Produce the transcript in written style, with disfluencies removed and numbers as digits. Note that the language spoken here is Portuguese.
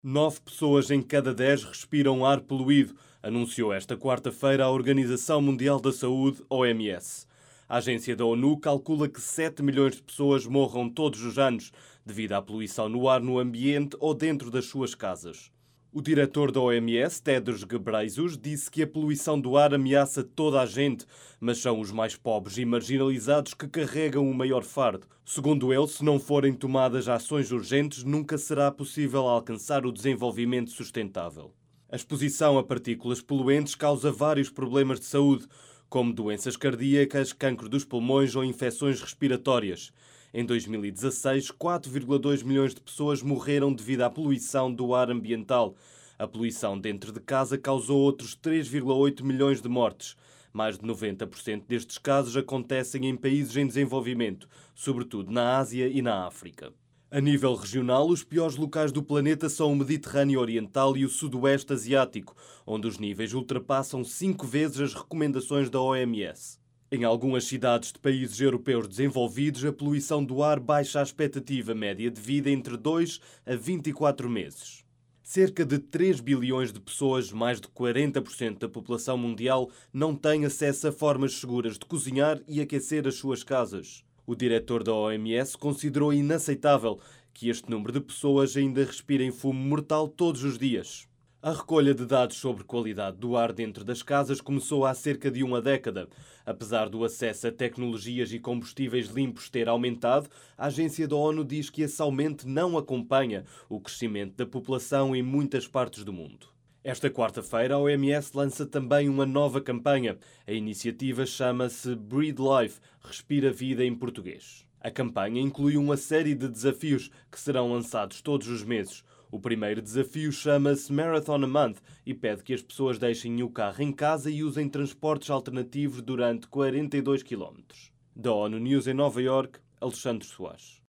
9 pessoas em cada 10 respiram ar poluído, anunciou esta quarta-feira a Organização Mundial da Saúde, OMS. A agência da ONU calcula que 7 milhões de pessoas morram todos os anos devido à poluição no ar no ambiente ou dentro das suas casas. O diretor da OMS, Tedros Ghebreyesus, disse que a poluição do ar ameaça toda a gente, mas são os mais pobres e marginalizados que carregam o maior fardo. Segundo ele, se não forem tomadas ações urgentes, nunca será possível alcançar o desenvolvimento sustentável. A exposição a partículas poluentes causa vários problemas de saúde, como doenças cardíacas, cancro dos pulmões ou infecções respiratórias. Em 2016, 4,2 milhões de pessoas morreram devido à poluição do ar ambiental. A poluição dentro de casa causou outros 3,8 milhões de mortes. Mais de 90% destes casos acontecem em países em desenvolvimento, sobretudo na Ásia e na África. A nível regional, os piores locais do planeta são o Mediterrâneo Oriental e o Sudoeste Asiático, onde os níveis ultrapassam 5 vezes as recomendações da OMS. Em algumas cidades de países europeus desenvolvidos, a poluição do ar baixa a expectativa média de vida entre 2 a 24 meses. Cerca de 3 bilhões de pessoas, mais de 40% da população mundial, não têm acesso a formas seguras de cozinhar e aquecer as suas casas. O diretor da OMS considerou inaceitável que este número de pessoas ainda respirem fumo mortal todos os dias. A recolha de dados sobre qualidade do ar dentro das casas começou há cerca de uma década. Apesar do acesso a tecnologias e combustíveis limpos ter aumentado, a agência da ONU diz que esse aumento não acompanha o crescimento da população em muitas partes do mundo. Esta quarta-feira, a OMS lança também uma nova campanha. A iniciativa chama-se Breathe Life, Respira Vida em português. A campanha inclui uma série de desafios que serão lançados todos os meses. O primeiro desafio chama-se Marathon a Month e pede que as pessoas deixem o carro em casa e usem transportes alternativos durante 42 km. Da ONU News em Nova Iorque, Alexandre Soares.